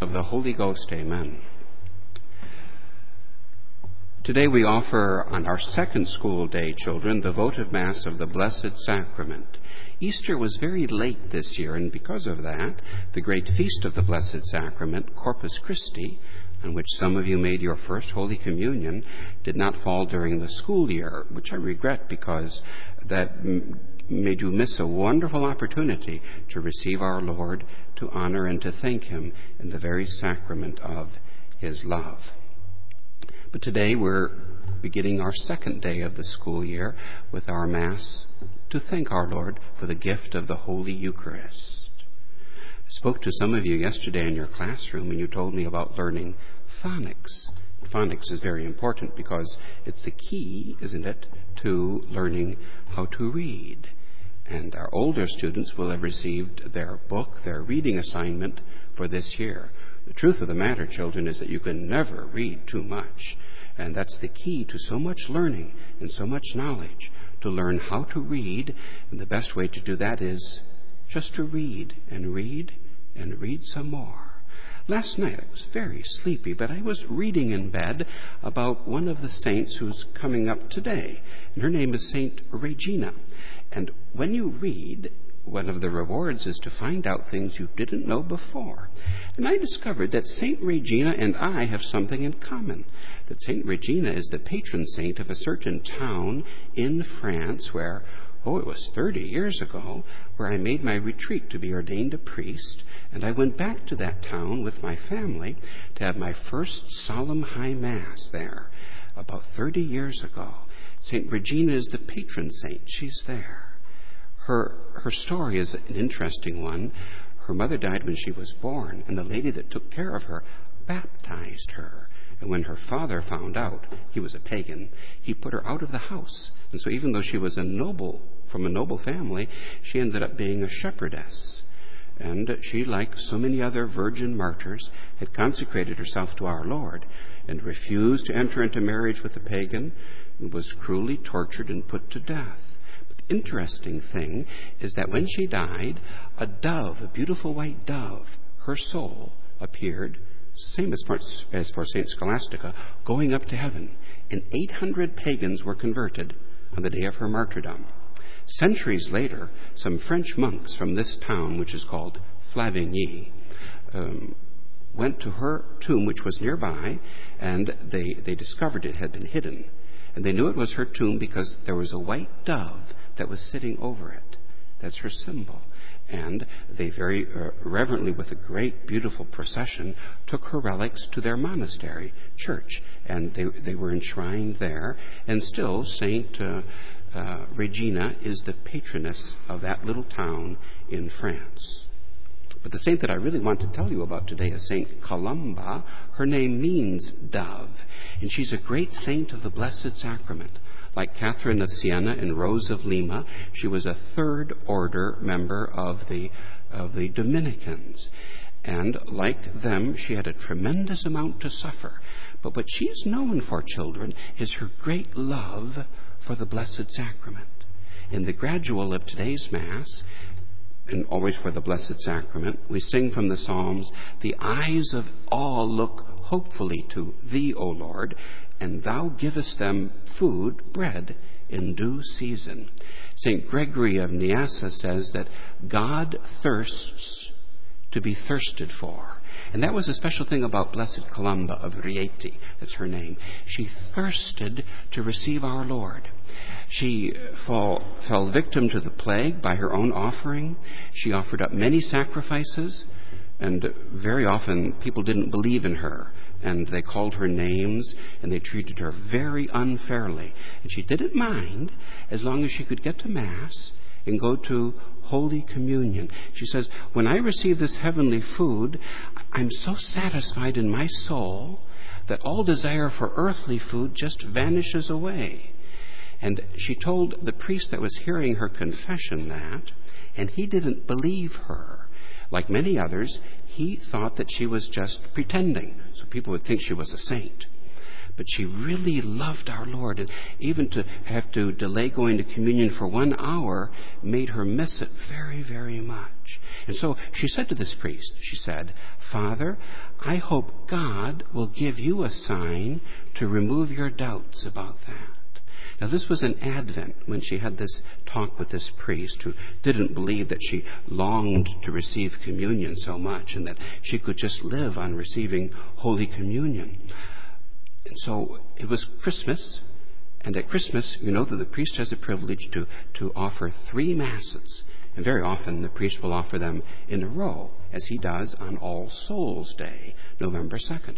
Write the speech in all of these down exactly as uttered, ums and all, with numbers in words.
Of the Holy Ghost, amen. Today we offer on our second school day, children, the votive Mass of the Blessed Sacrament. Easter was very late this year, and because of that, the great feast of the Blessed Sacrament, Corpus Christi, on which some of you made your first Holy Communion, did not fall during the school year, which I regret because that m- made you miss a wonderful opportunity to receive our Lord, to honor and to thank Him in the very sacrament of His love. But today we're beginning our second day of the school year with our Mass to thank our Lord for the gift of the Holy Eucharist. I spoke to some of you yesterday in your classroom and you told me about learning phonics. Phonics is very important because it's the key, isn't it, to learning how to read. And our older students will have received their book, their reading assignment for this year. The truth of the matter, children, is that you can never read too much. And that's the key to so much learning and so much knowledge, to learn how to read. And the best way to do that is just to read and read and read some more. Last night I was very sleepy, but I was reading in bed about one of the saints who's coming up today. And her name is Saint Regina. And when you read, one of the rewards is to find out things you didn't know before. And I discovered that Saint Regina and I have something in common. That Saint Regina is the patron saint of a certain town in France where, oh, it was thirty years ago, where I made my retreat to be ordained a priest. And I went back to that town with my family to have my first solemn high mass there about thirty years ago. Saint Regina is the patron saint. She's there. Her her story is an interesting one. Her mother died when she was born, and the lady that took care of her baptized her. And when her father found out, he was a pagan, he put her out of the house. And so even though she was a noble, from a noble family, she ended up being a shepherdess. And she, like so many other virgin martyrs, had consecrated herself to our Lord and refused to enter into marriage with a pagan and was cruelly tortured and put to death. But the interesting thing is that when she died, a dove, a beautiful white dove, her soul appeared, same as for, as for Saint Scholastica, going up to heaven. And eight hundred pagans were converted on the day of her martyrdom. Centuries later, some French monks from this town, which is called Flavigny, um, went to her tomb, which was nearby, and they, they discovered it had been hidden. And they knew it was her tomb because there was a white dove that was sitting over it. That's her symbol. And they very uh, reverently, with a great, beautiful procession, took her relics to their monastery church. And they, they were enshrined there. And still, Saint uh, uh, Regina is the patroness of that little town in France. But the saint that I really want to tell you about today is Saint Columba. Her name means dove. And she's a great saint of the Blessed Sacrament. Like Catherine of Siena and Rose of Lima, she was a third order member of the, of the Dominicans. And like them, she had a tremendous amount to suffer. But what she's known for, children, is her great love for the Blessed Sacrament. In the gradual of today's Mass, and always for the Blessed Sacrament, we sing from the Psalms, "The eyes of all look hopefully to Thee, O Lord, and Thou givest them food, bread, in due season." Saint Gregory of Nyassa says that God thirsts to be thirsted for. And that was a special thing about Blessed Columba of Rieti. That's her name. She thirsted to receive our Lord. She fall, fell victim to the plague by her own offering. She offered up many sacrifices, and very often people didn't believe in her. And they called her names, and they treated her very unfairly. And she didn't mind as long as she could get to Mass and go to Holy Communion. She says, when I receive this heavenly food, I'm so satisfied in my soul that all desire for earthly food just vanishes away. And she told the priest that was hearing her confession that, and he didn't believe her. Like many others, he thought that she was just pretending, so people would think she was a saint. But she really loved our Lord, and even to have to delay going to communion for one hour made her miss it very, very much. And so she said to this priest, she said, "Father, I hope God will give you a sign to remove your doubts about that." Now, this was in Advent when she had this talk with this priest who didn't believe that she longed to receive communion so much and that she could just live on receiving Holy Communion. And so it was Christmas, and at Christmas, you know that the priest has the privilege to, to offer three masses. And very often the priest will offer them in a row, as he does on All Souls Day, November second.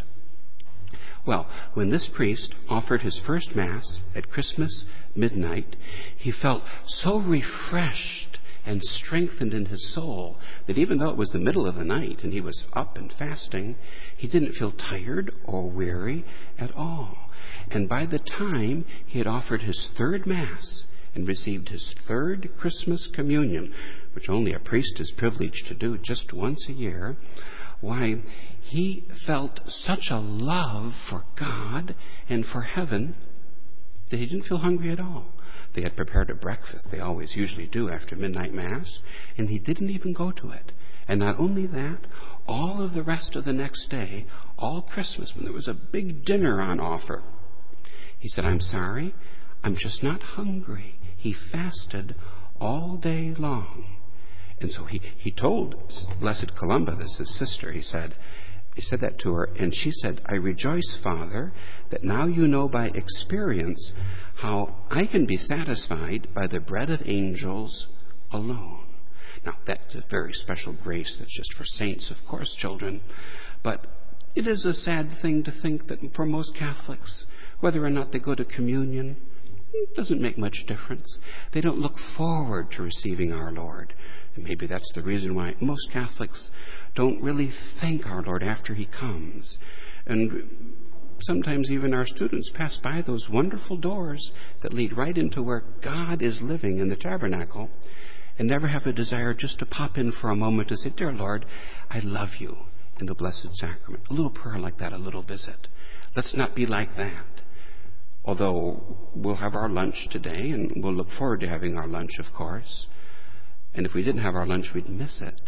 Well, when this priest offered his first Mass at Christmas midnight, he felt so refreshed and strengthened in his soul that even though it was the middle of the night and he was up and fasting, he didn't feel tired or weary at all. And by the time he had offered his third Mass and received his third Christmas communion, which only a priest is privileged to do just once a year, why, he felt such a love for God and for heaven that he didn't feel hungry at all. They had prepared a breakfast, they always usually do after midnight Mass, and he didn't even go to it. And not only that, all of the rest of the next day, all Christmas, when there was a big dinner on offer, he said, "I'm sorry, I'm just not hungry." He fasted all day long. And so he, he told Blessed Columba, this his sister, he said, he said that to her, and she said, "I rejoice, Father, that now you know by experience how I can be satisfied by the bread of angels alone." Now, that's a very special grace that's just for saints, of course, children. But it is a sad thing to think that for most Catholics, whether or not they go to communion, it doesn't make much difference. They don't look forward to receiving our Lord. And maybe that's the reason why most Catholics don't really thank our Lord after he comes. And sometimes even our students pass by those wonderful doors that lead right into where God is living in the tabernacle and never have a desire just to pop in for a moment to say, "Dear Lord, I love you in the Blessed Sacrament." A little prayer like that, a little visit. Let's not be like that. Although we'll have our lunch today, and we'll look forward to having our lunch, of course. And if we didn't have our lunch, we'd miss it.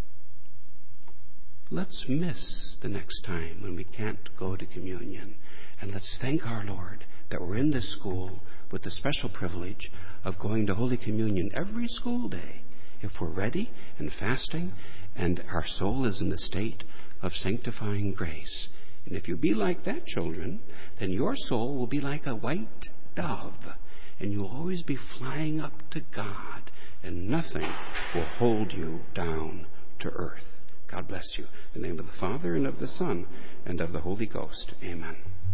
Let's miss the next time when we can't go to communion. And let's thank our Lord that we're in this school with the special privilege of going to Holy Communion every school day if we're ready and fasting and our soul is in the state of sanctifying grace. And if you be like that, children, then your soul will be like a white dove, and you'll always be flying up to God, and nothing will hold you down to earth. God bless you. In the name of the Father, and of the Son, and of the Holy Ghost. Amen.